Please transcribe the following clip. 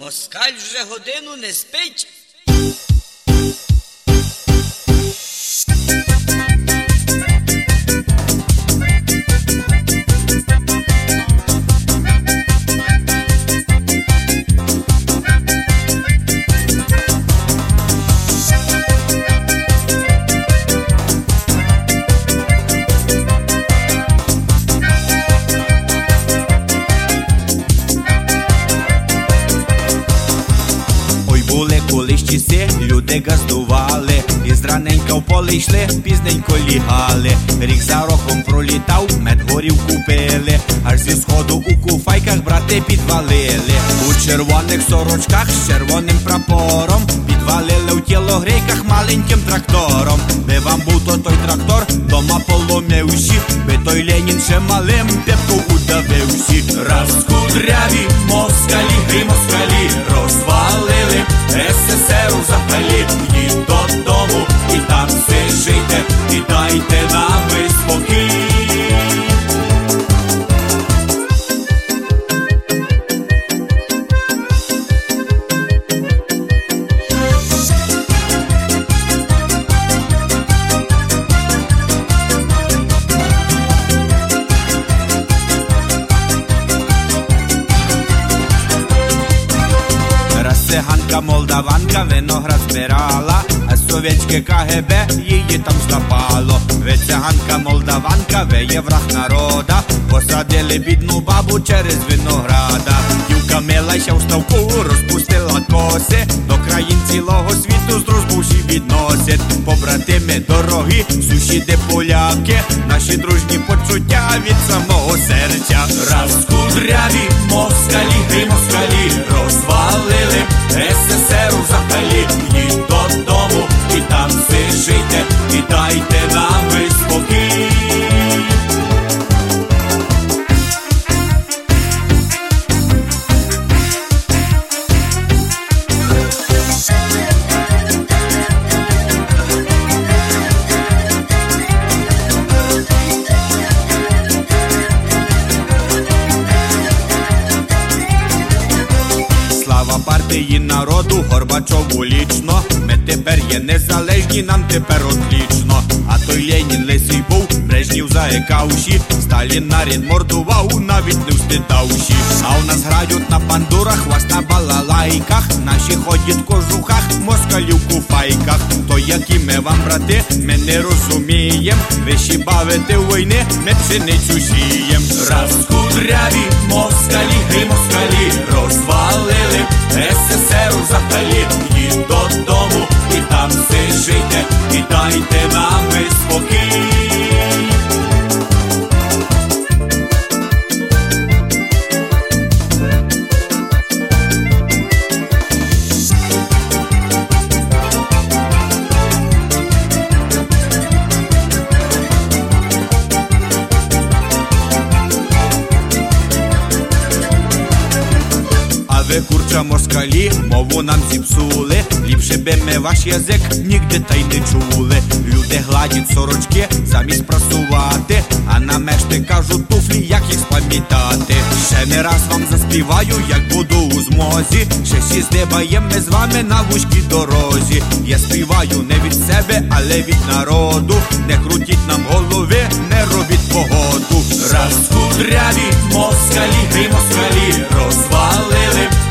Москаль вже годину не спить. Були колись часи, люди газдували, і зраненька в поле йшли, пізненько лігали. Рік за роком пролітав, мед горівку пили, аж зі сходу у куфайках брати підвалили. У червоних сорочках з червоним прапором підвалили в тілогрейках маленьким трактором. Би вам був то той трактор, дома поломивші, би той Ленін ще малим п'ятку удавивші. Раз кудряві москалі, гей москалі, розвалили СССР у запалі. Йдіть додому і там все жийте, і дайте нам ви спокій. Циганка молдаванка виноград збирала, а совєтське КГБ її там злапало. Ви циганка молдаванка, ви є враг народа, посадили бідну бабу через винограда. Дівка милася в ставку, розпустила коси, до країн цілого світу з дружбуші відносять. Побратими дорогі, сусіди поляки, наші дружні почуття від самого серця. Раз кудряві москалі, гей москалі, розвалили СССР у запалі. Йдіть додому і там все жийте, і дайте нам ви спокій. Слава партії народу, Горбачову лічно, ми тепер є незалежні, нам тепер отлічно. А той Ленін лисий був, Брежнів заекавші, Сталін нарід мордував, навіть не встидавші. А у нас грають на бандурах, вас на балалайках, наші ходять в кожухах, москалі в куфайках. То які ми вам, брати, ми не розумієм, ви ще бавите в війни, ми пшеницю сієм. Раз кудряві москалі, гей москалі, розвалили СССР у запалі. Йдіть додому і там все жийте, і дайте нам ви спокій. Ви, курча москалі, мову нам зіпсули, ліпше би ми ваш язик нігде та й не чули. Люди гладять сорочки замість прасувати, а на мешти кажуть туфлі, як їх спам'ятати. Ще не раз вам заспіваю, як буду у змозі, ще всі здибаєм ми з вами на вузькій дорозі. Я співаю не від себе, але від народу, не крутіть нам голови, не робіть погоду. Раз кудряві москалі, гей москалі, розвалили